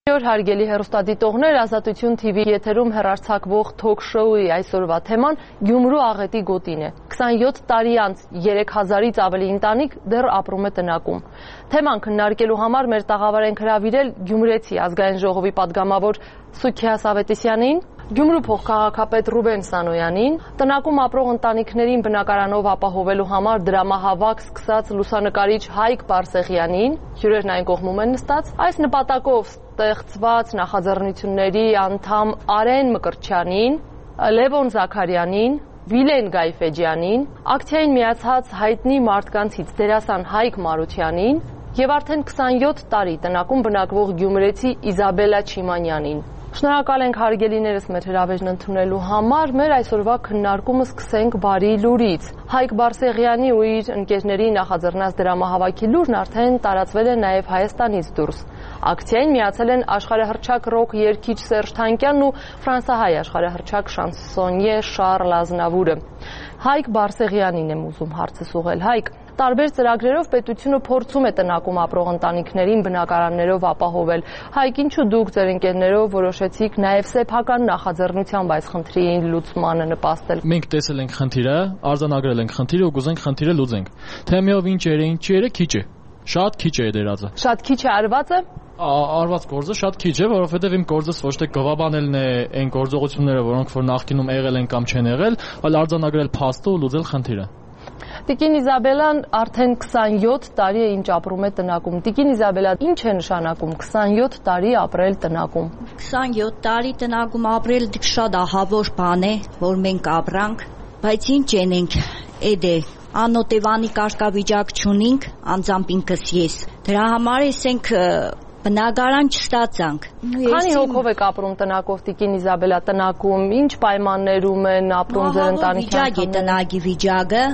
Հարգելի հեռուստադիտողներ, Ազատություն TV եթերում հեռարձակվող թոք-շոուի այսօրվա թեման Գյումրու աղետի գոտին է։ 27 տարի անց 3000-ից ավելի ընտանիք դեռ ապրում է տնակում։ Թեման քննարկելու համար մեր տաղավար ենք հրավիրել Գյումրեցի ազգային ժողովի պատգամավոր Սուքիաս Ավետիսյանին, Գյումրու փոխքաղաքապետ Ռուբեն Սանոյանին, տնակում ապրող ընտանիքներին բնակարանով ապահովելու համար դրամահավաք սկսած լուսանկարիչ Հայկ Բարսեղյանին, հյուրերն այն կողմում են նստած, այս նպատակով ստեղծված նախաձեռնությունների անդամ Արեն Մկրտչյանին, Լևոն Զաքարյանին, Վիլեն Գայֆեջյանին, ակցիային միացած հայտնի մարդկանցից դերասան Հայկ Մարությանին եւ արդեն 27 տարի տնակում բնակվող գյումրեցի Իզաբելա Չիմանյանին։ Շնորհակալ ենք հարգելիներս մեր հրավերն ընդունելու համար։ Մեր այսօրվա քննարկումը սկսենք բարի լուրից։ Հայկ Բարսեղյանի ու իր ընկերների նախաձեռնած դրամահավաքի լուրն արդեն տարածվել է նաև Հայաստանից դուրս։ Ակցիային միացել են աշխարհահռչակ ռոք երգիչ Սերժ Թանկյանն ու ֆրանսահայ աշխարհահռչակ շանսոնյե Շարլ Ազնավուրը։ Հայկ Բարսեղյանին եմ ուզում հարցս ուղղել։ Հայկ, տարբեր ծրագրերով պետությունը փորձում է տնակում ապրող ընտանիքներին բնակարաններով ապահովել։ Հայկ, ինչու դուք ձեր ընկերներով որոշեցիք նաև սեփական նախաձեռնությամբ այս խնդրի լուծմանը նպաստել։ Մենք տեսել ենք խնդիրը, արձանագրել ենք խնդիրը ու կուզենք խնդիրը լուծենք։ Թեմիով ինչ է, քիչ է։ Շատ քիչ է դերածը։ Շատ քիչ է արված է։ Արված գործը շատ քիչ է, որովհետև իմ գործս ոչ թե գովաբանելն է այն գործողությունները, որոնք որ նախկինում եղել են կամ չեն եղել, այլ արձանագրել փաստը ու լուծել խնդիրը։ Տիկին Իզաբելան արդեն 27 տարի է ինչ ապրում է տնակում։ Տիկին Իզաբելա, ինչ է նշանակում 27 տարի ապրել տնակում։ 27 տարի տնակում ապրել դիք շատ ահավոր բան է, որ մենք ապրանք, բայց ինչ ենք, էդ է, անօտևանի կարգավիճակ չունենք, անձամբ ինքս ես։ Դրա համար ենք բնակարան չստացանք։ Քանի հոգով եք ապրում տնակով, Տիկին Իզաբելա, տնակում, ինչ պայմաններում են ապրում ձեր ընտանիքի անդամները։ Տնակի վիճակը։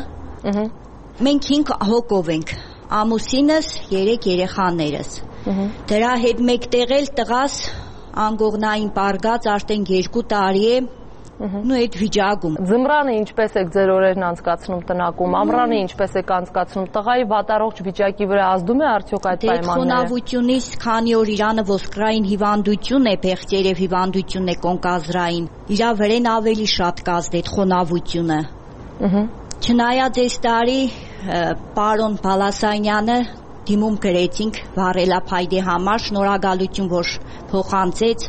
Մենք 5 հոգով ենք, ամուսինս, 3 երեխաներս։ Դրա հետ մեկտեղել տղաս անգողնային պարգած արդեն 2 տարի է, ու այդ վիճակում։ Ձմռանը ինչպես եք ձեր օրերն անցկացնում տնակում, ամռանը ինչպես եք անցկացնում, տղայի վատառողջ վիճակի վրա ազդում է արդյոք այդ պայմանները։ Խոնավությունից, քանի որ իրանը ոսկրային հիվանդություն է, փեղկերև հիվանդություն է կոնկազրային, իրա վրան ավելի շատ կազդ այդ խոնավությունը։ Չնայած այս տարի պարոն Բալասանյանը դիմում գրեցինք վառելափայդի համար, շնորհակալություն, որ փոխանցեց։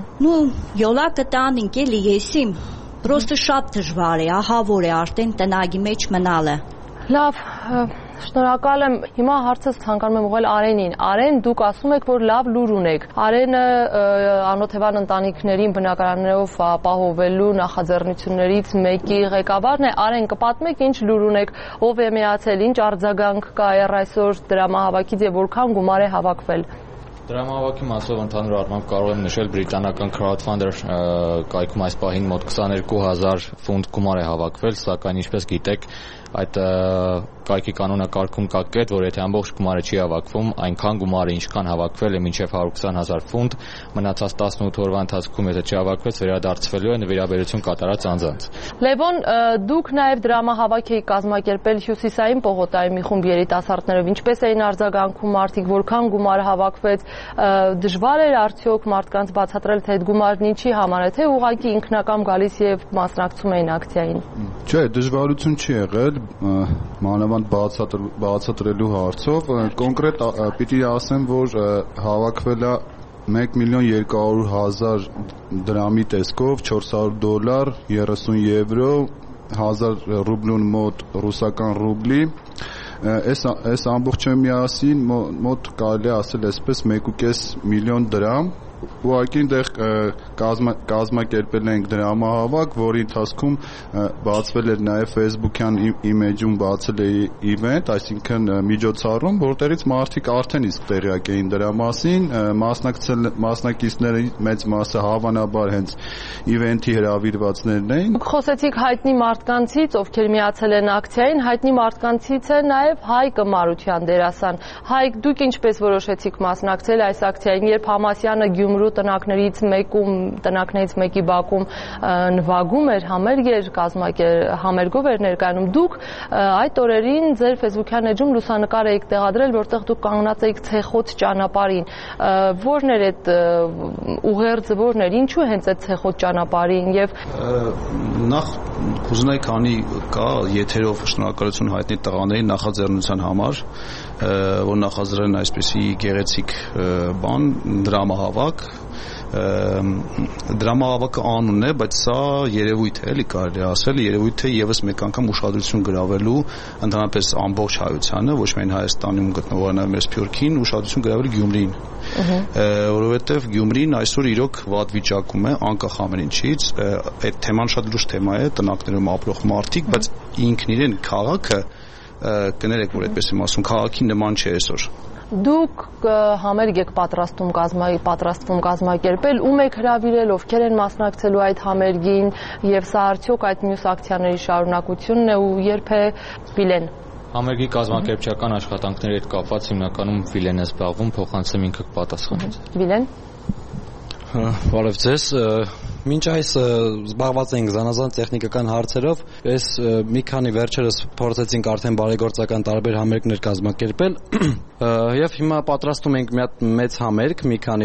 Յոլակը տանինք էլի եսիմ, պրոստը շատ դժվար է, ահավոր է արդեն տնագի մեջ մնալը։ Լավ, շնորհակալ եմ։ Հիմա հարցս ցանկանում եմ ուղղել Արենին։ Արեն, դուք ասում եք, որ լավ լուր ունեք։ Արենը անօթևան ընտանիքներին բնակարաններով ապահովելու նախաձեռնություններից մեկի ղեկավարն է։ Արեն, կպատմեք ինչ լուր ունեք, ով է միացել, ինչ արձագանք կա այսօր դրամահավաքից եւ որքան գումար է հավաքվել։ Դրամահավաքի մասով ընդհանուր առմամբ կարող եմ նշել բրիտանական crowdfunder կայքում այս պահին մոտ 22000 ֆունտ գումար է հավաքվել, սակայն ինչպես գիտեք, այդ կայքի կանոնակարգում կա կետ, որ եթե ամբողջ գումարը չի հավաքվում, այնքան գումարը ինչքան հավաքվել է մինչև 120000 ֆունտ, մնացած 18 օրվա ընթացքում եթե չհավաքվեց, վերադարձվելու է նվիրաբերություն կատարած անձանց։ Լևոն, դուք նաև դրամահավաք եք կազմակերպել Հյուսիսային պողոտայի մի խումբ երիտասարդներով, ինչպես էին արձագանքում մարդիկ, որքան գումար հավաքվեց, դժվար էր արդյոք մարդկանց բացատրել, թե այդ գումարն ինչի համար է, թե ուղղակի ինքնակամ գալիս եւ մասնակցում էին ակցիային։ Չէ, դժվարություն չի եղել, մանավանդ բացատրելու հարցով, կոնկրետ պիտի ասեմ, որ հավաքվել է 1,200,000 դրամի տեսքով, $400, 30 եվրո, 1000 ռուբլուն մոտ ռուսական ռուբլի, այս ամբողջը միասին մոտ կարելի ասել այսպես 1.5 միլիոն դրամ, ուղղակի այնտեղ կազմակերպել ենք դրամահավաք, որի ընթացքում բացվել էր նաև Facebook-յան իմեջում բացել է event, այսինքն միջոցառում, որտեղից մարդիկ արդեն իսկ տեղյակ էին դրա մասին, մասնակիցների մեծ մասը հավանաբար հենց event-ի հրավիրվածներն էին։ Դուք խոսեցիք հայտնի մարդկանցից, ովքեր միացել են ակցիային, հայտնի մարդկանցից է նաև Հայկ Մարության դերասան։ Հայկ, դուք ինչպես որոշեցիք մասնակցել այս ակցիային, երբ Համասյանը Գյումրու տնակներից մեկի բակում նվագում էր, համերգով էր ներկայանում։ Դուք այդ օրերին ձեր Facebook-յան էջում լուսանկար եք տեղադրել, որտեղ դուք կանգնած եք ցեխոտ ճանապարհին։ Որն էր այդ ուղերձը, որն էր, ինչու հենց այդ ցեխոտ ճանապարհին եւ նախ կուզենայի քանի կա եթերով շնորհակալություն հայտնի տղաներին նախաձեռնության համար, որ նախաձեռնել են այսպիսի գեղեցիկ բան, դրամահավաք։ Դրամահավաքը անունն է, բայց սա երևույթ է, էլի կարելի ասել, երևույթ է եւս մեկ անգամ ուշադրություն գրավելու ընդհանրապես ամբողջ հայությանը, ոչ միայն Հայաստանում գտնվող, այլ մեր Սփյուռքին ուշադրություն գրավել Գյումրին, որովհետեւ Գյումրին այսօր իրոք վատ վիճակում է, անկախ ամեն ինչից, այդ թեման շատ լուրջ թեմա է, տնակներում ապրող մարդիկ, բայց ինքն իրեն քաղաքը կներեք, որ այդպես եմ ասում, քաղաքի նման չէ այսօր։ Դուք համերգ եք պատրաստվում կազմակերպել, ում եք հրավիրել, ովքեր են մասնակցելու այդ համերգին, եւ սա արդյոք այդ մյուս ակցիաների շարունակությունն է ու երբ է Վիլեն։ Համերգի կազմակերպչական աշխատանքների հետ կապված հիմնականում Վիլեն է զբաղվում, փոխանցեմ ինքը կպատասխանեց։ Վիլեն։ Բարև ձեզ։ Մինչ այս զբաղված ենք զանազան տեխնիկական հարցերով, այս մի քանի վերջերս փորձեցինք արդեն բարեգործական տարբեր համերգներ կազմակերպել եւ հիմա պատրաստում ենք մի հատ մեծ համերգ,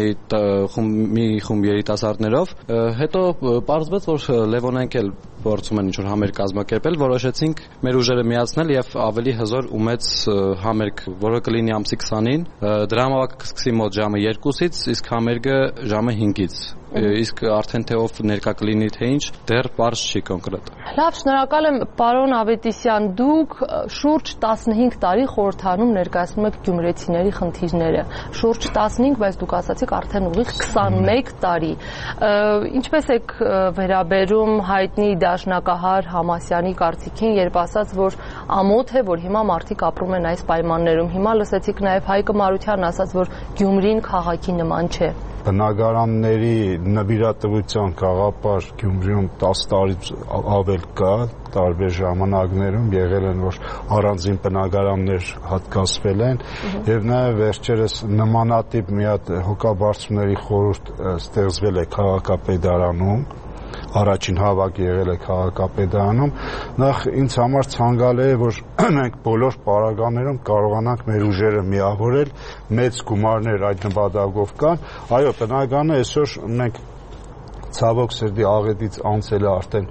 մի խումբ երիտասարդներով, հետո պարզվեց, որ Լևոնենք էլ փորձում են ինչ-որ համերգ կազմակերպել, որոշեցինք մեր ուժերը միացնել եւ ավելի հզոր ու մեծ համերգ, որը կլինի ամսի 20-ին, դրամավակը կսկսի մոտ ժամը 2-ից, իսկ համերգը ժամը 5-ից։ Իսկ արդեն թե ով ներկա կլինի թե ինչ, դեռ բարձ չի կոնկրետ։ Լավ, շնորհակալ եմ, պարոն Ավետիսյան, դուք շուրջ 15 տարի խորհրդանում ներկայացնում եք գյումրեցիների խնդիրները։ Շուրջ 15, բայց դուք ասացիք արդեն ուղիղ 21 տարի։ Ինչպես եք վերաբերում հայտնի դաշնակահար Համասյանի կարծիքին, երբ ասաց, որ ամոթ է, որ հիմա մարդիկ ապրում են այս պայմաններում։ Հիմա լսեցիք նաև Հայկը Մարությանն ասաց, որ Գյումրին քաղաքի նման չէ։ Բնակարանների նվիրատվության գաղափար Գյումրիում 10 տարից ավել կա, տարբեր ժամանակներում եղել են, որ առանձին բնակարաններ հատկացվել են, եւ նաեւ վերջերս նմանատիպ մի հատ հոգաբարձուների խորհուրդ ստեղծվել է քաղաքապետարանում, առաջին հավաք եղել է քաղաքապետարանում, նախ ինձ համար ցանկալի է, որ մենք բոլոր պարագաներում կարողանանք մեր ուժերը միավորել, մեծ գումարներ այդ նպատակով կան, այո, բնական է այսօր մենք ցավոք սրտի աղետից անցել է արդեն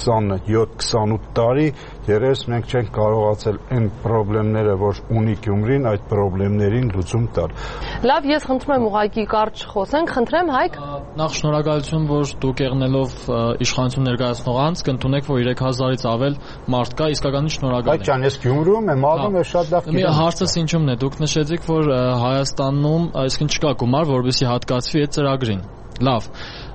27-28 տարի, երես մենք չենք կարողացել այն խնդիրները, որ ունի Գյումրին, այդ խնդիրներին լուծում տալ։ Լավ, ես խնդրում եմ ուղղակի կարճ խոսենք, խնդրեմ Հայկ։ Նախ շնորհակալություն, որ դուք եղնելով իշխանություն ներկայացնող անձ կընդունեք, որ 3000-ից ավել մարդ կա, իսկականին շնորհակալ եմ։ Բայց ջան, ես Գյումրիում եմ, աղում եմ շատ լավ գիտեմ։ Հարցս ինչումն է, դուք նշեցիք, որ Հայաստանում այսինքն չկա գումար, որովհետեւ հատկացվի այդ ծրագրին։ Լավ։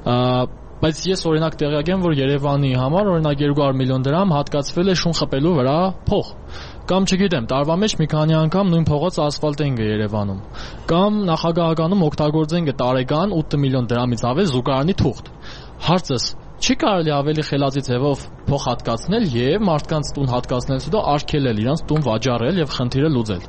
Բայց ես օրինակ տեղյակ եմ, որ Երևանի համար օրինակ 200 միլիոն դրամ հատկացվել է շուն խփելու վրա փող։ Կամ չգիտեմ, տարվա մեջ մի քանի անգամ նույն փողոցը ասֆալտեն գը Երևանում։ Կամ նախագահականում օգտագործեն գը տարեկան 8 միլիոն դրամից ավել զուգարանի թուղթ։ Հարցս չի կարելի ավելի խելացի ձևով փող հատկացնել եւ մարդկանց տուն հատկացնելուց հետո արգելել իրանց տուն վաճառել եւ խնդիրը լուծել։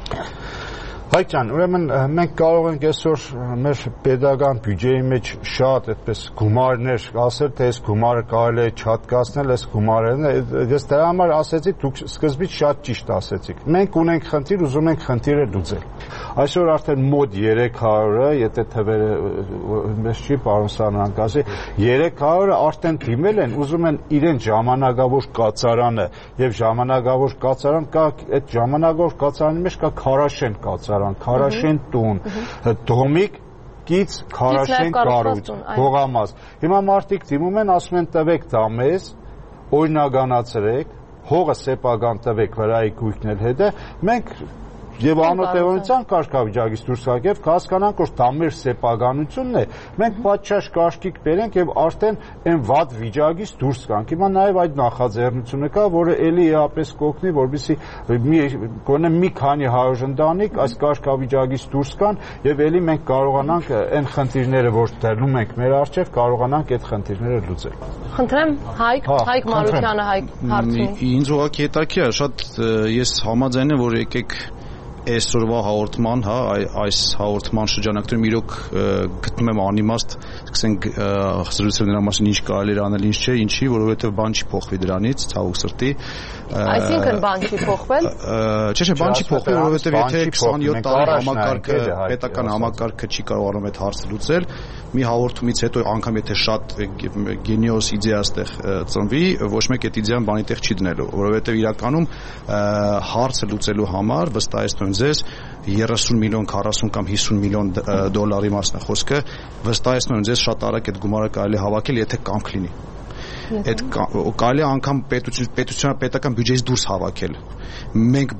Հայկ ջան, ուրեմն մենք կարող ենք այսօր մեր պետական բյուջեի մեջ շատ այդպես գումարներ ասել, թե այս գումարը կարելի է չհատկացնել, այս գումարը, ես դրա համար ասեցի, դուք սկզբից շատ ճիշտ ասեցիք։ Մենք ունենք խնդիր, ուզում ենք խնդիրը լուծել։ Այսօր արդեն մոտ 300-ը, եթե թվերը մեզ չի պարոն Սարյանն ասի, 300-ը արդեն դիմել են, ուզում են իրեն ժամանակավոր կացարանը եւ ժամանակավոր կացարան կա, այդ ժամանակավոր կացարանի մեջ կա Քարաշեն կացարան, Քարաշեն տուն, Դոմիկ կից Քարաշեն կառույց, Հողամաս։ Հիմա մարդիկ դիմում են, ասում են տվեք դա մեզ, օրինականացրեք, հողը սեփական տվեք վրայի գույքն էլ հետը, մենք Եվ անօտեւորության կարգավիճակից դուրս գանք եւ հասկանանք, որ դա մեր սեփականությունն է, մենք պատշաճ կարգիկ բերենք եւ արդեն այն վատ վիճակից դուրս գանք։ Հիմա նաեւ այդ նախաձեռնությունը կա, որը ելի էապես կօգնի, որպեսզի գոնե մի քանի հարյուր ընտանիք այս կարգավիճակից դուրս գան եւ ելի մենք կարողանանք այն խնդիրները, որ դրնում ենք մեր առջեւ, կարողանանք այդ խնդիրները լուծել։ Խնդրեմ Հայկ Մարությանը հարցնի։ Ինձ ուղղակի հետաքրքիր է, շատ ես համաձայն եմ, որ եկեք այսօրվա հաղորդման, հա, այս հաղորդման շրջանակներում իրոք գտնում եմ անիմաստ, սկսենք զրուցել նրա մասին ինչ կարելի է անել, ինչ չէ, ինչի, որովհետև բան չի փոխվի դրանից, ցավոք սրտի։ Այսինքն բան չի փոխվել։ Չէ, բան չի փոխվել, որովհետև եթե 27 տարի համակարգը, պետական համակարգը չի կարողանում այդ հարցը լուծել, մի հաղորդումից հետո անգամ եթե շատ գենիոս իդեա ստեղ ծնվի, ոչ մեկ այդ իդեան բանի տեղ չի դնելու, որովհետև իրականում հարցը լուծելու համար վստահեցնում եմ ձեզ 30 միլիոն, 40 կամ 50 միլիոն դոլարի մասն է խոսքը, վստահեցնում եմ ձեզ շատ արագ այդ գումարը կարելի հավաքել, եթե կամք լինի։ Այդ կարելի անգամ պետական բյուջեից դուրս հավաքել։ Մենք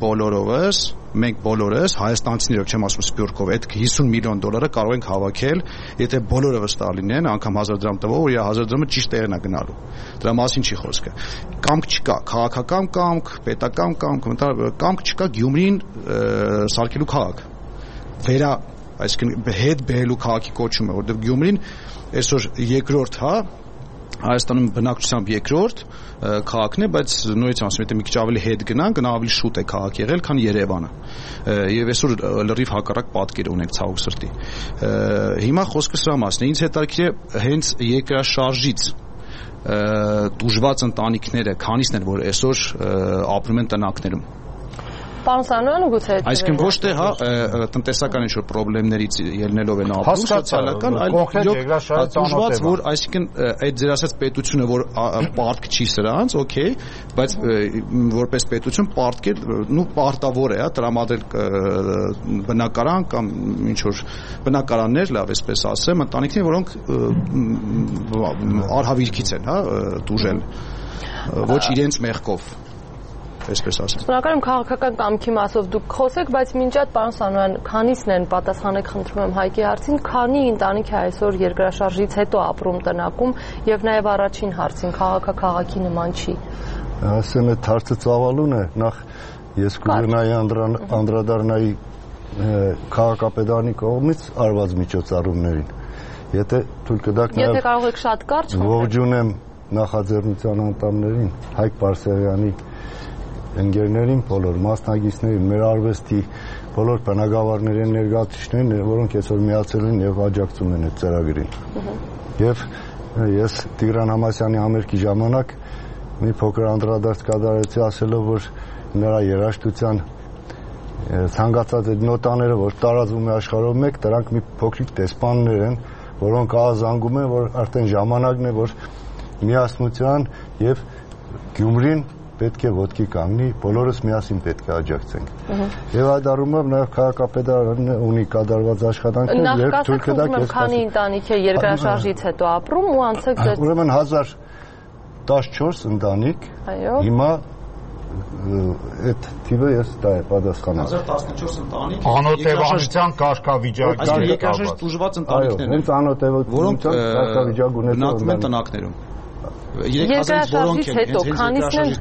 բոլորս հայաստանցիներով չեմ ասում սպյուրքով, այդ 50 միլիոն դոլարը կարող ենք հավաքել, եթե բոլորը վստահ լինեն, անգամ 1000 դրամ տվող, որ իր 1000 դրամը ճիշտ տեղն է գնալու։ Դրա մասին չի խոսքը։ Կամք չկա, քաղաքական կամք, պետական կամք չկա, Գյումրին սարքելու քաղաք։ Այսինքն հետ բերելու քաղաքի կոչումը, որտեղ Գյումրին այսօր երկրորդ, հա, Հայաստանում բնակչությամբ երկրորդ քաղաքն է, բայց նույնիսկ ասում եմ, եթե մի քիչ ավելի հետ գնանք, նա ավելի շուտ է քաղաք եղել, քան Երևանը։ Եվ այսօր լրիվ հակառակ պատկեր ունենք ցավոք սրտի։ Հիմա խոսքը սրա մասն է։ Ինձ հետաքրքիր է հենց երկրաշարժից տուժված ընտանիքները, քանիսն են, որ այսօր ապրում են տնակներում։ Պարոն Սանոյանը գուցե այսինքն ոչ թե հա տնտեսական ինչ-որ խնդիրներից ելնելով են ապրում սոցիալական, այլ դժվար որ այսինքն այդ ձեր ասած պետությունը որ պարտք չի սրանց, օքեյ, բայց որպես պետություն պարտքեր, պարտավոր է հա տրամադրել բնակարան կամ ինչ-որ բնակարաններ, լավ այսպես ասեմ, ընտանիքներ, որոնք արհավիրքից են հա տուժել, ոչ իրենց մեղքով։ Բնականաբար քաղաքական կամքի մասով դուք խոսեք, բայց մինչ այդ պարոն Սանոյան, քանիսն են պատասխանեք խնդրում եմ Հայկի հարցին, քանի ընտանիք է այսօր երկրաշարժից հետո ապրում տնակում եւ նաեւ առաջին հարցին քաղաքի նման չի։ Ասեմ այդ հարցը ծավալուն է, նախ ես կուզենայի անդրադառնայի քաղաքապետարանի կողմից արված միջոցառումներին։ Եթե թույլ կտաք նաեւ եթե կարող եք շատ կարճ ողջունեմ նախաձեռնության անդամներին, Հայկ Բարսեղյանի ընկերներին, բոլոր մասնագետներին, մեր արվեստի բոլոր բնագավառների ներկայացուցիչներին, որոնք այսօր միացել են եւ աջակցում են այդ ծրագրին։ Եվ ես Տիգրան Համասյանի համերգի ժամանակ մի փոքր անդրադարձ կատարեցի ասելով, որ նրա երաժշտության ցանկացած այդ նոտաները, որ տարածվում է աշխարհով մեկ, դրանք մի փոքրիկ դեսպաններ են, որոնք ահազանգում են, որ արդեն ժամանակն է, որ միասնության եւ Գյումրին պետք է ոտքի կանգնի, բոլորս միասին պետք է աջակցենք։ Եվ այդ առումով նաև քաղաքապետարանը ունի կատարված աշխատանքներ, երբ թույլ կտակ ես քանի ընտանիք է երկրաշարժից հետո ապրում ու անցեք ձեր ուրեմն 1014 ընտանիք, հիմա այդ թիվը ես դա է պատասխանում։ 1014 ընտանիք անօթևանության կարգավիճակի երկրաշարժ տուժված ընտանիքներն են, հենց անօթևանության կարգավիճակ ունեցող բնակվում են տնակներում։ Երկրաշարժից հետո քանիսն են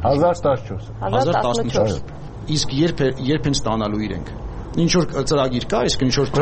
1014 իսկ երբ են ստանալու իրենք ինչ որ ծրագիր կա, իսկ ինչ որ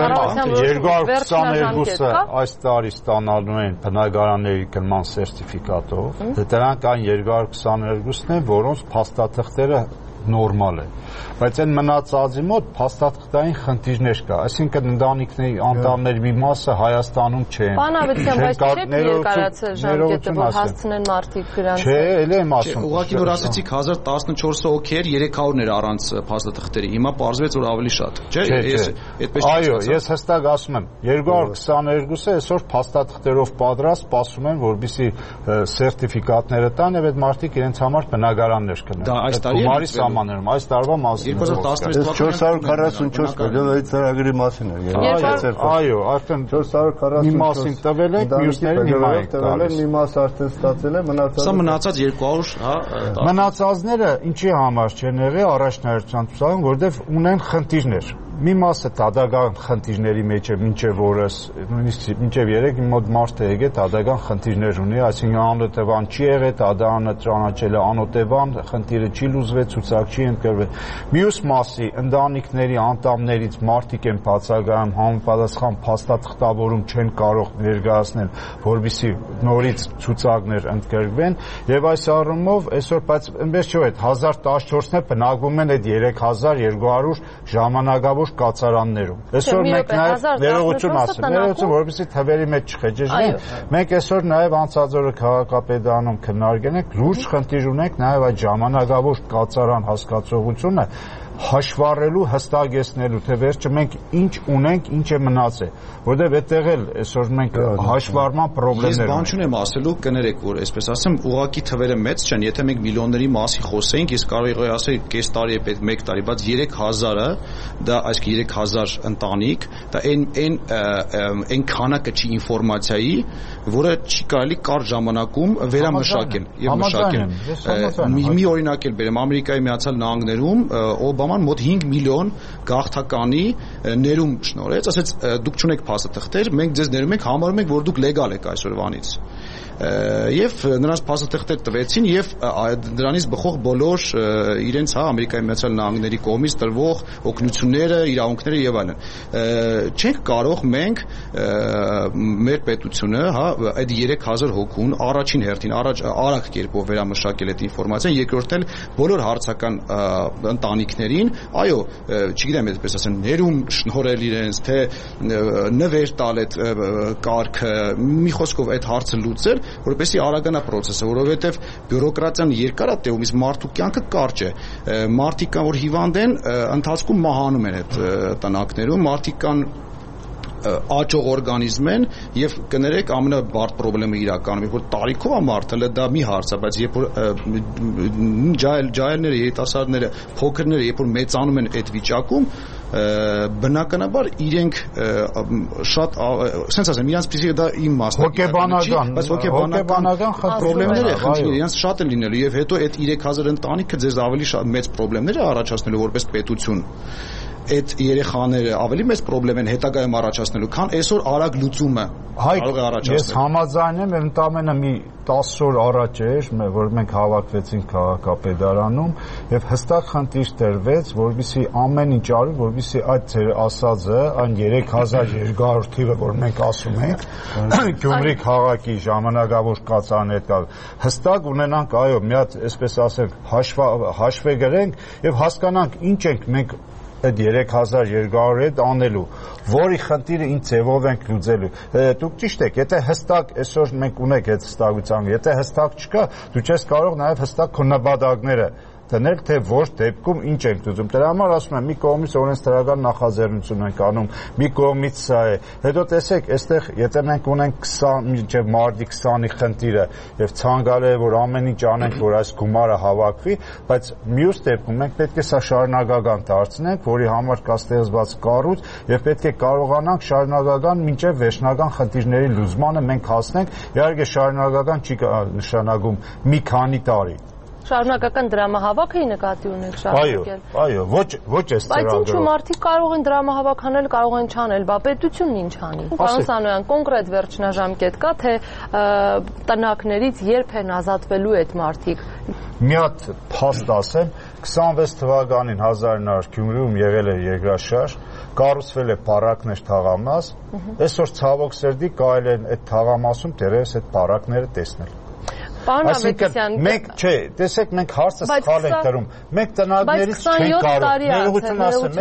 222-ը այս տարի ստանալու են բնակարանների գնման սերտիֆիկատով, դրանք այն 222-ն են, որոնց փաստաթղթերը նորմալ է, բայց այն մնացածի մոտ փաստաթղթային խնդիրներ կա, այսինքն ընտանիքների անդամների մի մասը Հայաստանում չեն։ Պարոն Ավետիսյան, բայց չէ՞ երկարացել ժամկետը, որ հասցնեն մարդիկ դրանց։ Չէ, էլ եմ ասում։ Ուղղակի որ ասացիք 1014-ը օքեյ էր, 300-ն էր առանց փաստաթղթերի, հիմա պարզվեց որ ավելի շատ, չէ՞։ Ես այդպես չեմ։ Այո, ես հստակ ասում եմ, 222-ը այսօր փաստաթղթերով պատրաստ, սպասում են, որպեսզի սերտիֆիկատները տան եւ այդ մարդիկ իրենց համար բնակարաններ կնեն։ Դա այս տարի այս տարվա մասին 444 բյուջեի ծրագրի մասին է։ Այո, արդեն 440 մի մասին տվել են, մյուսներին հիմա են տվել են, մի մաս արդեն ստացել է, մնացած 200, հա, մնացածները ինչի համար չեն եղել առաջնահերթության ցուցակում, որովհետև ունեն խնդիրներ։ մի մասը դատական խնդիրների մեջ է մինչև օրս, նույնիսկ մինչև 3 մոտ մարդ է եկել դատական խնդիրներ ունի, այսինքն անօթևան չի եղել, դատանը ճանաչել է անօթևան, խնդիրը չի լուծվել, ցուցակ չի ընտրվել։ Մյուս մասի ընտանիքների անդամներից մարդիկ են բացակայում, համապատասխան փաստաթղթավորում չեն կարող ներկայացնել, որովհետեւ նորից ցուցակներ ընդգրկվեն, եւ այս առումով այսօր բայց այնպես չէ, այդ 1014-ն է բնակվում են այդ 3200 ժամանակավոր կացարաններում։ Այսօր մենք նաեւ ներողություն ասեմ, որովհետեւ թվերի մեջ չխեժժվեն, մենք այսօր նաեւ անցած օրը քաղաքապետարանում քննարկել ենք, լուրջ խնդիր ունենք նաեւ այդ ժամանակավոր կացարան հասկացողությունը հաշվառելու, հստակեցնելու, թե վերջը մենք ինչ ունենք, ինչ է մնացել, որովհետև այդտեղ էլ այսօր մենք հաշվառման խնդիրներ ունենք։ Ես բան չունեմ ասելու, կներեք, որ այսպես ասեմ, ուղղակի թվերը մեծ չեն, եթե մենք միլիոնների մասի խոսեինք, ես կարող եի ասել կես տարի է պետք 1 տարի, բայց 3000-ը դա այսինքն 3000 ընտանիք, դա այն քանակը չի ինֆորմացիայի, որը չի կարելի կարճ ժամանակում վերամշակել եւ մշակել։ Մի օրինակ էլ բերեմ, Ամերիկայի Միացյալ Նահանգներում Օբաման մոտ 5 միլիոն գաղթականի ներում շնորհեց, ասեց դուք չունեք փաստաթղթեր, մենք ձեզ ներում ենք, համարում ենք, որ դուք լեգալ եք այսօրվանից։ Եվ նրանց փաստաթղթեր տվեցին եւ դրանից բխող բոլոր իրենց Ամերիկայի Միացյալ Նահանգների կողմից տրվող օգնությունները, իրավունքները եւ այլն։ Չենք կարող մենք մեր պետությունը, այդ 3000 հոգուն առաջին հերթին արագ կերպով վերամշակել այդ ինֆորմացիան, երկրորդ էլ բոլոր հարցական ընտանիքներին, այո, չգիտեմ, այդպես ասեմ, ներում շնորհել իրենց, թե նվեր տալ այդ կարգը, մի խոսքով այդ հարցը լուծել, որովհետեւ արագանա process-ը, որովհետեւ բյուրոկրատիան երկար է տևում, իսկ մարդու կյանքը կարճ է։ Մարդիկ կան, որ հիվանդ են, ընթացքում մահանում են այդ տնակներում, մարդիկ կան աճող օրգանիզմ են եւ կներեք ամենաբարդ խնդրեմը իրականում երբ որ տարիքով է մարդը դա մի հարց է բայց երբ որ ջահելները երիտասարդները փոքրները երբ որ մեծանում են այդ վիճակում բնականաբար իրենք շատ sense ասեմ իրանց պիսի դա իմ մասնակցական բայց հոգեբանական խնդիրներ է խնդիրը իրանց շատ է լինելու եւ հետո այդ 3000 ընտանիքը ձեզ ավելի մեծ խնդիրներ է առաջացնելու որպես պետություն այդ երեխաները ավելի մեծ խնդրեմ են հետագայում առաջացնելու, քան այսօր արագ լուծումը կարող է առաջացնել։ Ես համաձայն եմ, ընդամենը մի 10 օր առաջ էր, որ մենք հավաքվեցինք քաղաքապետարանում եւ հստակ խնդիր տրվեց, որովհետեւ ամեն ինչ արու, որովհետեւ այդ ձեր ասածը, այն 3200 թիվը, որ մենք ասում ենք, Գյումրի քաղաքի ժամանակավոր կացարաններ կա, հստակ ունենանք, այո, մի հատ, այսպես ասենք, հաշվե գրենք եւ հասկանանք ինչ ենք մենք այդ 3200 հետ անելու, որի խնդիրը ինչ ձևով ենք լուծելու։ Դուք ճիշտ եք, եթե հստակ այսօր մենք ունենք այդ հստակության, եթե հստակ չկա, դու չես կարող նաև հստակ քո նպատակները դնել, թե ոչ դեպքում ինչ ենք լուծում։ Դրա համար ասում եմ, մի կողմից օրենսդրական նախաձեռնություն ենք անում, մի կողմից սա է։ Հետո տեսեք, այստեղ եթե մենք ունենք 20 մինչև մարտի 20-ի խնդիրը եւ ցանկալի է որ ամեն ինչ անենք, որ այս գումարը հավաքվի, բայց մյուս դեպքում մենք պետք է սա շարունակական դարձնենք, որի համար կա ստեղծված կառույց եւ պետք է կարողանանք շարունակական մինչև վերջնական խնդիրների լուծմանը մենք հասնենք։ Իհարկե շարունակական չի նշանակում մի քանի տարի։ Շարունակական դրամահավաքի նկատի ունեք շարունակել։ Այո, ոչ այս ծրագրով։ Բայց ինչու մարդիկ կարող են դրամահավաք անել, կարող են չանել, բա պետությունն ինչ անի։ Պարոն Սանոյան, կոնկրետ վերջնաժամկետ կա, թե տնակներից երբ են ազատվելու այդ մարդիկ։ Մի հատ փաստ ասեմ, 26 թվականին 1900 Գյումրիում եղել է երկրաշարժ, կառուցվել է Պարակներ թաղամաս, այսօր ցավոք սրտի կարելի է այդ թաղամասում դեռևս այդ պարակները տեսնել։ Այսինքն մենք չէ, տեսեք մենք հարցը սխալ ենք դրում։ Մենք տնագներից չենք կարող, ներողություն ասեմ,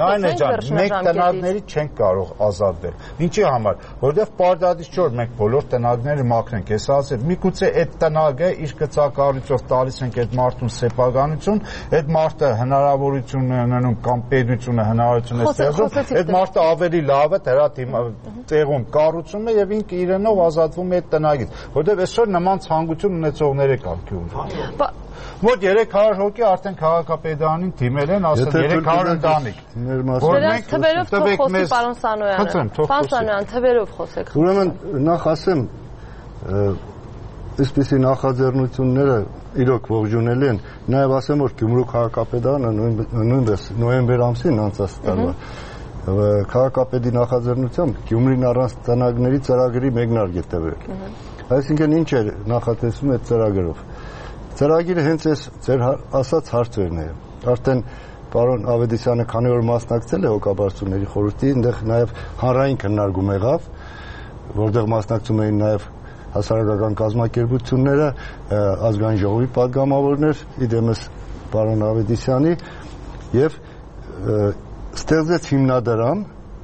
մենք տնագներից չենք կարող ազատվել։ Ինչի համար, որովհետև պարտադիր չէ որ մենք բոլոր տնագները մաքրենք։ Ես ասեմ, միգուցե այդ տնագը իր գծակառույցով տալիս ենք այդ մարդուն սեփականություն, այդ մարդը հնարավորություն է ունենում կամ պետությունը հնարավորություն է ստեղծում, այդ մարդը ավելի լավ է դրա տեղում կառուցում է եւ ինքը իրենով ազատվում է այդ տնագից, որովհետև այսօր նման ցանկություն ունեցողները կան Գյումրիում։ Մոտ 300 հոգի արդեն քաղաքապետարանին դիմել են, ասել 300 ընտանիք։ Դրանց թվերով խոսի պարոն Սանոյանը։ Պարոն Սանոյան, թվերով խոսեք։ Ուրեմն նախ ասեմ, այսպիսի նախաձեռնությունները իրոք ողջունելի են, նաև ասեմ, որ Գյումրու քաղաքապետարանը նույնպես նոյեմբեր ամսին անցած տարվա քաղաքապետի նախաձեռնությամբ Գյումրին առանց ծնագների ծրագրի մեկնարկ է տվել։ Այսինքն ինչ է նախատեսում այդ ծրագրով։ Ծրագիրը հենց այս ձեր ասած հարցերն է։ Արդեն պարոն Ավետիսյանը քանի որ մասնակցել է հոգաբարձուների խորհրդի, այնտեղ նաև հանրային քննարկում եղավ, որտեղ մասնակցում էին նաև հասարակական կազմակերպությունները, ազգային ժողովի падգամավորներ, իդեմս պարոն Ավետիսյանի եւ ստեղծեց հիմնադրամ,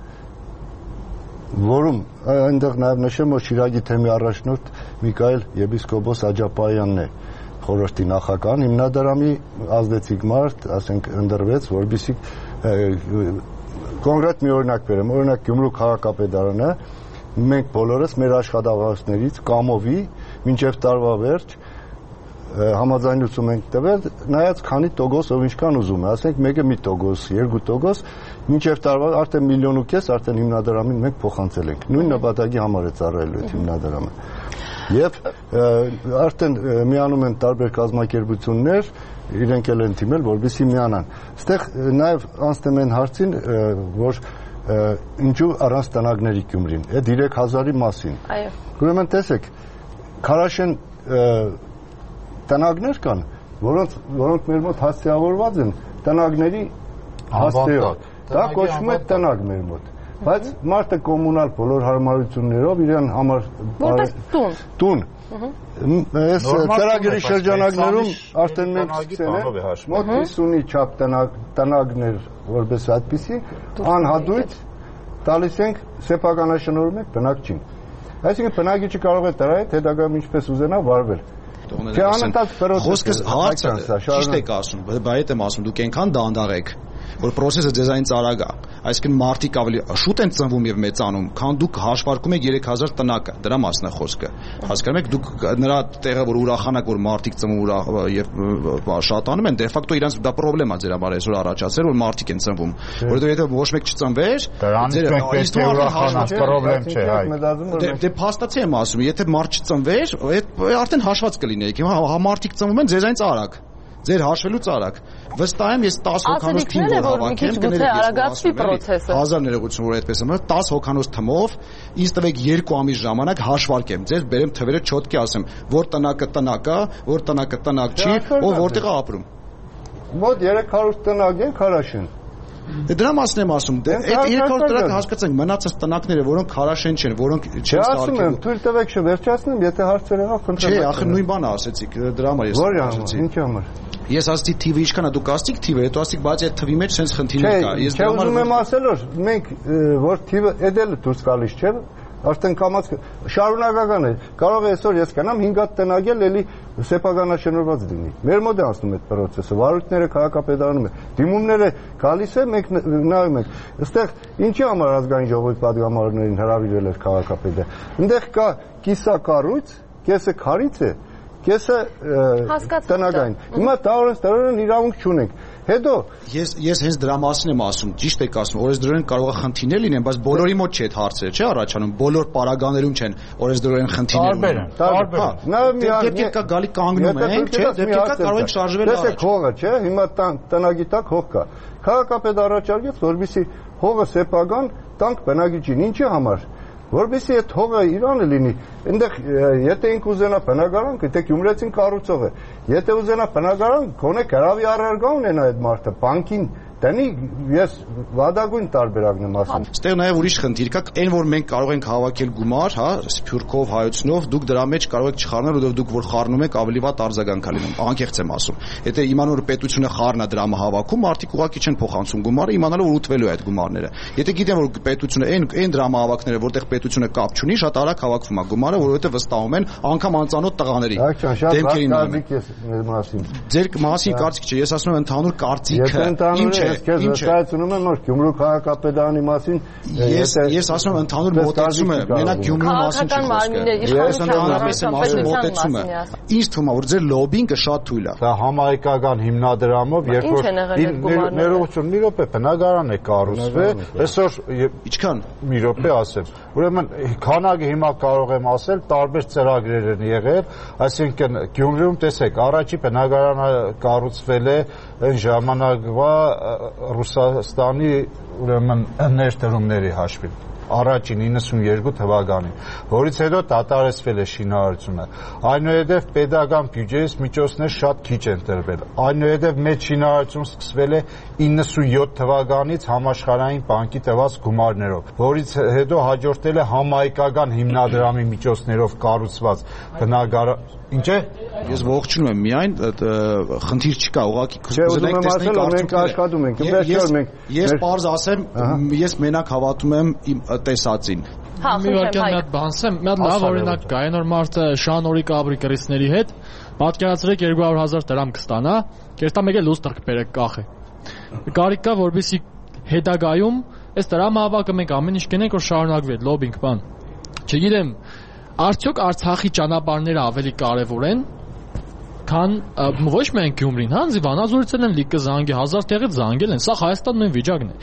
որում այնտեղ նաև նշեմ, որ Շիրակի թեմի առաջնորդ Միքայել եպիսկոպոս Աջապայանն է խորհրդի նախագահ, հիմնադրամի ազդեցիկ մարդ, ասենք ընդրվեց, որբիսի կոնկրետ մի օրինակ բերեմ, օրինակ Գյումրու քաղաքապետարանը մենք բոլորս մեր աշխատավարձներից կամովի մինչև տարվա վերջ համաձայնություն ենք տվել, նայած քանի տոկոս ով ինչքան ուզում է, ասենք մեկը 1%, 2%, մինչև տարվա արդեն 1.5 միլիոն արդեն հիմնադրամին մենք փոխանցել ենք։ Նույն նպատակի համար է ծառայելու այդ հիմնադրամը։ Եվ արդեն միանում են տարբեր կազմակերպություններ, իրենք էլ են թիմել, որպեսզի միանան։ Այստեղ նաև անցնեմ այն հարցին, որ ինչու առանց տնագների Գյումրին, այդ 3000-ի մասին։ Այո։ Ուրեմն տեսեք, Քարաշեն տնագներ կան, որոնք մեր մոտ հաստիավորված են տնագների հաստիով։ Դա կոչվում է տնագ մեր մոտ։ Բայց մարդը կոմունալ բոլոր հարմարություններով իրեն համար տուն։ Այս ծրագրի շրջանակներում արդեն մենք սկսել ենք մոտ 50-ի չափ տնագներ որպես այդպիսի անհատույց տալիս ենք սեփականաշնորհում ենք բնակչին։ Այսինքն բնակիչը կարող է տրայել հետագայում ինչպես ուզենա վարվել։ Խոսքս հարցը ճիշտ եք ասում, բայց այդ եմ ասում, դուք այնքան դանդաղ եք, որ process-ը ձեզանից արագ է, այսինքն մարդիկ ավելի շուտ են ծնվում եւ մեծանում, քան դուք հաշվարկում եք 3000 տնակը, դրա մասն է խոսքը։ Հասկանում եք, դուք նրա տեղը որ ուրախանակ որ մարդիկ ծնվում եւ շատանում են, դե ֆակտո իրանց դա խնդրեմ է ձեր համար այսօր առաջացել, որ մարդիկ են ծնվում, որովհետեւ եթե ոչ մեկ չծնվեր, դե փաստացի եմ ասում, եթե մարդ չծնվեր, արդեն հաշված կլինեիք, մարդիկ ծնվում են ձեզանից արագ։ Ձեր հաշվելուց արագ։ Վստահ եմ, ես 10 հոգանոց թիմ որ հավաքեմ, կներեք պրոցեսը։ 1000 ներողություն, որ այդպես եմ, 10 հոգանոց թմով ինձ տվեք 2 ամիս ժամանակ հաշվարկեմ։ Ձեր բերեմ թվերը չոտքի ասեմ, որ տնակը տնակ է, որ տնակը տնակ չի, ով որտեղ է ապրում։ Մոտ 300 տնակ են Քարաշեն։ Դրա մասն եմ ասում, այդ 300 տնակը հասկացանք, մնացած տնակները, որոնք Քարաշեն չեն, որոնք չեն ստարկել։ Ասում եմ, թույլ տվեք վերջացնեմ, եթե հարցեր եղավ, խնդրեմ։ Չէ, ախր նույն բանը ասեցիք, դրա համար ես ասեցի։ Ինչի համար։ Ես ասացի TV ինչքան է, դուք ասացիք TV-ը, հետո ասացիք, բայց այդ TV-ի մեջ sense խնդիրներ կա։ Ես դրա համար ուզում եմ ասել, որ մենք որ TV-ը էդել դուրս գալիս չէ, արդեն կամած շարունակական է։ Կարող է այսօր ես կանամ 5 հատ տնագել, էլի սեփականաշնորհված լինի։ Մեր մոտ է անցնում այդ process-ը, վարույթները քաղաքապետարանում է, դիմումները գալիս է, մենք նայում ենք։ Այստեղ ինչի համար ազգային ժողովի падգամավորներին հրավիրել էր քաղաքապետը։ Այնտեղ կա կիսակառույց, կեսը քարից է, կեսը տնագային։ Հիմա տարօրեն իրավունք չունենք։ Հետո ես հենց դրա մասին եմ ասում, ճիշտ եք ասում, օրենսդրորեն կարող է խնդիրներ լինեն, բայց բոլորի մոտ չէ այդ հարցերը, չէ՞ առաջանում, բոլոր պարագաներում չեն օրենսդրորեն խնդիրներ։ Տարբեր։ Դեպք կա գալի կանգնում ենք, չէ՞, դեպք կա կարող ենք շարժվել առաջ։ Տեսեք հողը, չէ՞, հիմա տնագի տակ հող կա։ Քաղաքապետը առաջարկեց, որպեսզի հողը սեփական տանք բնակիչին, ինչի համար։ Որպեսզի այդ հողը իրանը լինի, այնտեղ եթե ինք ուզենա բնակարան, եթե Գյումրեցին կառուցող է, եթե ուզենա բնակարան, գոնե գրավի առարգա ունենա այդ մարդը, բանկին տնի, ես վադագույն տարբերակն եմ ասում։ Այստեղ նաև ուրիշ խնդիր կա, այն որ մենք կարող ենք հավաքել գումար, հա, սփյուռքով, հայոցնով, դուք դրա մեջ կարող եք չխառնել, որովհետև դուք որ խառնում եք ավելի վատ արձագանք է լինում, անկեղծ եմ ասում։ Եթե իմանալու որ պետությունը խառնա դրամը հավաքում, մարդիկ ուղղակի չեն փոխանցում գումարը, իմանալով որ ուտվելու է այդ գումարները։ Եթե գիտեն որ պետությունը այն դրամը հավաքները, որտեղ պետությունը կապ չունի, շատ արագ հավաքվում է գումարը, որովհետև վստահում են անգամ անծանոթ տղաների դեմքերին։ Ձեր մասին կարծիք չէ, ես ասում եմ ընդհանուր կարծիքը, ինչ է, քեզ վստահեցնում եմ, որ Գյումրու քաղաքապետարանի մասին ես ասում եմ ընդհանուր մոտեցումը, մենակ Գյումրու մասին չի խոսքը։ Ես ընդհանրապես մոտեցումը։ Ինձ թվում է, որ ձեր լոբինգը շատ թույլ է։ Դա համահայկական հիմնադրամով, երբ որ ներողություն, մի րոպե բնակարան է կառուցվել, այսօր ինչքան մի րոպե ասեմ։ Ուրեմն քանակը հիմա կարող եմ ասել, տարբեր ծրագրեր են եղել, այսինքն Գյումրիում տեսեք, առաջի բնակարանը կառուցվել է այն ժամանակվա Ռուսաստանի ուրեմն ներդրումների հաշվին, առաջին 92 թվականին, որից հետո դադարեցվել է շինարարությունը։ Այնուհետև պետական բյուջեից միջոցներ շատ քիչ են տրվել։ Այնուհետև մեծ շինարարություն սկսվել է 97 թվականից համաշխարհային բանկի տված գումարներով, որից հետո հաջորդել է համահայկական հիմնադրամի միջոցներով կառուցված բնակարան։ Ինչ է։ Ես ողջունում եմ միայն խնդիր չկա, ուղղակի ուզում եմ ասել, որ մենք աշխատում ենք, ես պարզ ասեմ, ես մենակ հավատում եմ իմ տեսածին։ Մի վարքյան մի հատ բան ասեմ, մի հատ լավ օրինակ կա, այն որ մարդը շանորի կաբրի կրիստների հետ պատկերացրեք 200,000 դրամ կստանա, կերտա մեկ է լուստր կբերեք կախե։ Կարիք կա, որպեսզի հետագայում այս դրամահավաքը մենք ամեն ինչ կնենք, որ շարունակվի այդ լոբինգ բան։ Չգիտեմ, արդյոք Արցախի ճանապարհները ավելի կարևոր են, քան ոչ միայն Գյումրին, հա, Վանաձորից են լիքը զանգի, 1000 տեղից զանգել են, սա Հայաստանն նույն վիճակն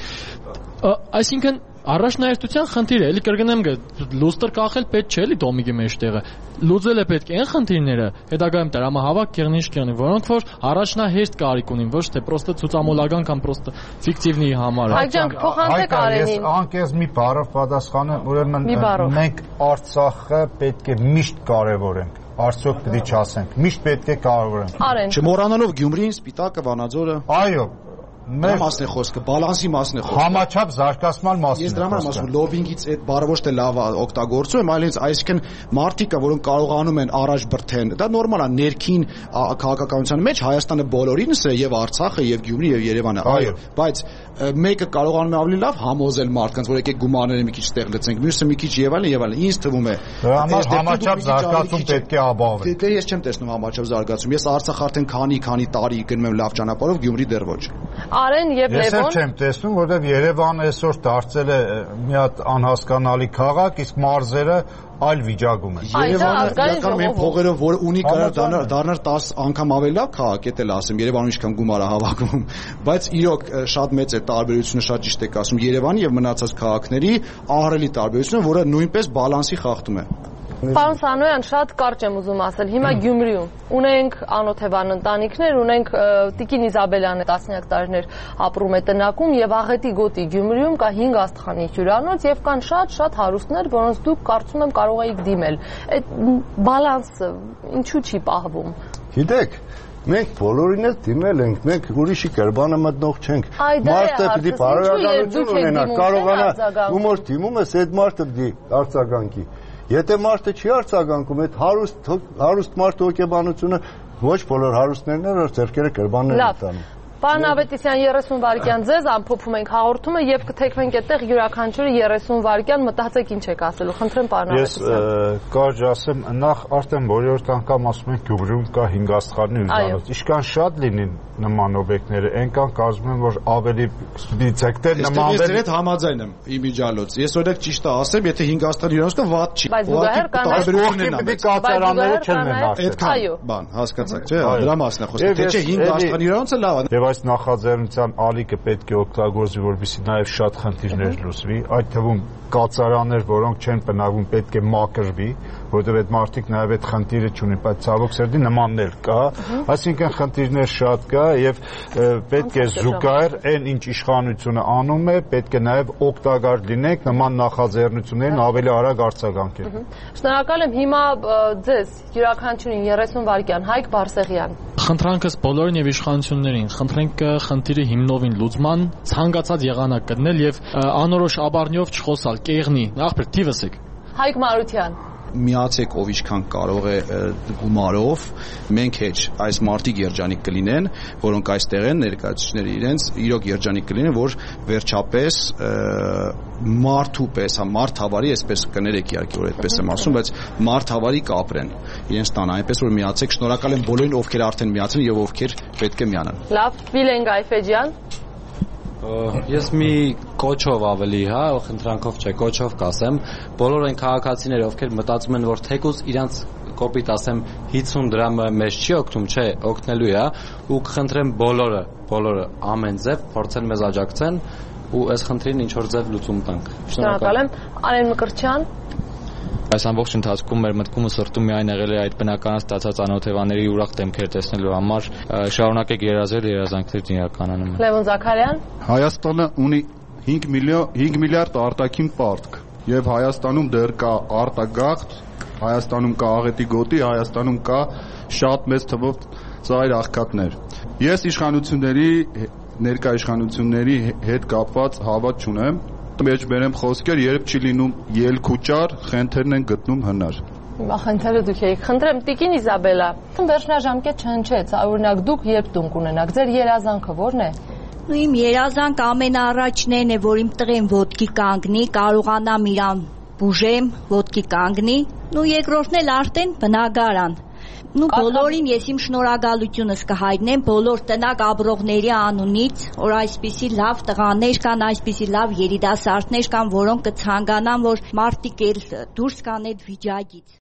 է։ Այսինքն առաջնահերթության խնդիր է, էլի կրկնեմ, լուստր կախել պետք չէ, էլի դոմիկի մեջտեղը։ Լուծել է պետք է այն խնդիրները, հետագայում դրամահավաք կեղնի, որոնք որ առաջնահերթ կարիք ունին, ոչ թե պրոստը ցուցամոլական կամ պրոստը ֆիկտիվնի համար։ Հայկյան փոխանցեք Արենին։ Անկես մի բառով պատասխանը, ուրեմն մենք Արցախը պետք է միշտ կարևորենք։ Արդյոք պետք է չասենք, միշտ պետք է կարևորենք։ Չմոռանալով Գյումրին, Սպիտակը, Վանաձորը։ Այո։ Մեր մասն է խոսքը, բալանսի մասն է խոսքը։ Համաչափ զարգացման մասն է։ Ես դրա համար եմ ասում, լոբինգից այդ բառը ոչ թե լավ օգտագործում եմ, այլ այսինքն մարդիկը, որոնք կարողանում են առաջ բրթեն, դա նորմալ է ներքին քաղաքականության մեջ Հայաստանը բոլորինս է, եւ Արցախը, եւ Գյումրի, եւ Երևանը, այո, բայց մեկը կարողանում է ավելի լավ համոզել մարդկանց, որ եկեք գումարները մի քիչ տեղ լցենք, մյուսը մի քիչ եւ այլն, ինձ թվում է։ Համաչափ զարգացում պետք է ապահովել։ Դե ես չեմ տեսնում համաչափ զարգացում։ Ես Արցախ արդեն քանի տարի գնում եմ լավ ճանապարհով, Գյումրի դեռ ոչ։ Արեն եւ Լևոն։ Ես չեմ տեսնում, որովհետեւ Երևանը այսօր դարձել է մի հատ անհասկանալի քաղաք, իսկ մարզերը այլ վիճակում են։ Երևանը իրականում այն փողերով, որ ունի կարող դառնալ 10 անգամ ավելի լավ քաղաք, դա էլ ասեմ, Երևանում ինչքան գումար է հավաքում, բայց իրոք շատ մեծ է տարբերությունը, շատ ճիշտ եք ասում, Երևանի եւ մնացած քաղաքների ահռելի տարբերությունը, որը նույնպես բալանսի խախտում է։ Պարոն Սանոյան, շատ կարճ եմ ուզում ասել, հիմա Գյումրիում ունենք անօթևան ընտանիքներ, ունենք Տիկին Իզաբելյանը տասնյակ տարիներ ապրում է տնակում եւ Աղետի գոտի Գյումրիում կա 5 աստղանի հյուրանոց եւ կան շատ հարուստներ, որոնց դուք կարծում եմ կարող եք դիմել։ Այդ բալանսը ինչու չի պահվում։ Գիտեք, մենք բոլորին էլ դիմել ենք, մենք ուրիշի կերպանը մտնող չենք։ Մարդը պիտի բարոյականություն ունենա, կարողանա ումոր դիմում ես, այդ մարդը պիտի արձագանքի։ Եթե մարդը չի արձագանքում, այդ հարուստ մարդու հոգեբանությունը ոչ բոլոր հարուստներն են, որ ձեռքերը կրբաններ են տանում։ Պարոն Ավետիսյան, 30 վայրկյան ձեզ, ամփոփում ենք հաղորդումը եւ կթեքվենք այդտեղ յուրաքանչյուրը 30 վայրկյան, մտածեք ինչ եք ասելու։ Խնդրեմ, պարոն Ավետիսյան։ Ես կարճ ասեմ, նախ արդեն բոլորդ անգամ ասում ենք Գյումրիում կա 5 աստղանի հյուրանոց։ Ինչքան շատ լինին նման օբյեկտները, այնքան կարծում եմ, որ ավելի դիցեկտեր նմանվել։ Ես դեռ համաձայն եմ իմիջալոց։ Ես օրինակ ճիշտ է ասեմ, եթե 5 աստղանի հյուրանոցը վատ չի։ Բայց զուգահեռ կան կացարանները չեն մենակ։ Այդքան բան, հասկացաք, չէ՞, դրա մասն է խոսքը։ Թե չէ 5 աստղանի հյուրանոցը լավ է։ Եվ այս նախաձեռնության ալիքը պետք է օգտագործվի, որպեսզի նաև շատ խնդիրներ լուծվի, այդ թվում կացարաններ, որոնք չեն բնակվում, պետք է մաքրվի, որովհետև այդ մարդիկ նաև այդ խնդիրը չունեն, բայց ցավոք սերդի նմաններ կա, այսինքն խնդիրներ շատ կա եւ պետք է զուգահեռ այն ինչ իշխանությունը անում է, պետք է նաև օգտակար լինենք նման նախաձեռնություններին ավելի արագ արձագանքել։ Շնորհակալ եմ, հիմա ձեզ յուրաքանչյուրին 30 վայրկյան, Հայկ Բարսեղյան։ Խնդրանքս բոլորին եւ իշխանություններին, խնդրենք խնդիրի հիմնովին լուծման ցանկացած եղանակ գտնել եւ անորոշ աբառնյով չխոսալ, կեղնի, ախպեր թիվս եք։ Հայկ Մարության։ Միացեք ով ինչքան կարող է գումարով, մենք հեչ այս մարտիկ երջանիկ կլինեն, որոնք այստեղ են ներկայացուցիչները իրենց իրոք երջանիկ կլինեն, որ վերջապես մարդու պես, մարդավարի, այսպես կներեք իհարկե որ այդպես եմ ասում, բայց մարդավարի կապրեն իրենց տան, այնպես որ միացեք, շնորհակալ եմ բոլորին, ովքեր արդեն միացան եւ ովքեր պետք է միանան։ Լավ, Վիլեն Գայֆեջյան։ Ես մի կոչով ավելի, խնդրանքով չէ, կոչով կասեմ, բոլոր այն քաղաքացիները, ովքեր մտածում են, որ թեկուզ իրանց կոպիտ ասեմ 50 դրամը մեզ չի օգնում, չէ, օգնելու է, ու կխնդրեմ բոլորը ամեն ձև փորձեն մեզ աջակցեն ու այս խնդրին ինչ որ ձև լուծում տանք։ Շնորհակալ եմ։ Արեն Մկրտչյան։ Այս ամբողջ ընթացքում մեր մտքումը սրտում միայն եղել է այդ բնականon ստացած անօթևաների ուրախ դեմքեր տեսնելու համար։ Շարունակեք երազել, երազանքներն իրականում։ Լևոն Զաքարյան։ Հայաստանը ունի 5 միլիարդ արտաքին պարտք եւ Հայաստանում դեռ կա արտագաղթ, Հայաստանում կա աղետի գոտի, Հայաստանում կա շատ մեծ թվով ծայր աղքատներ։ Ես ներկա իշխանությունների հետ կապված հավատ չունեմ։ Մեջ բերեմ խոսքեր, երբ չի լինում ելք ու ճար, խնդիրներն են գտնում հնար։ Խնդիրը դուք եք։ Խնդրեմ Տիկին Իզաբելա, վերջնաժամկետ չհնչեց, օրինակ դուք երբ տուն կունենաք, ձեր երազանքը ո՞րն է։ Իմ երազանքը ամենաառաջներն է, որ իմ տղեն ոտքի կանգնի, կարողանամ իրան բուժեմ, ոտքի կանգնի, երկրորդն էլ արդեն բնակարան։ Բոլորին ես իմ շնորհակալությունս կհայտնեմ բոլոր տնակ ապրողների անունից, որ այսպիսի լավ տղաներ կան, այսպիսի լավ երիտասարդներ կան, որոնք կցանկանան, որ մարդիկ էլ դուրս գան այդ վիճակից։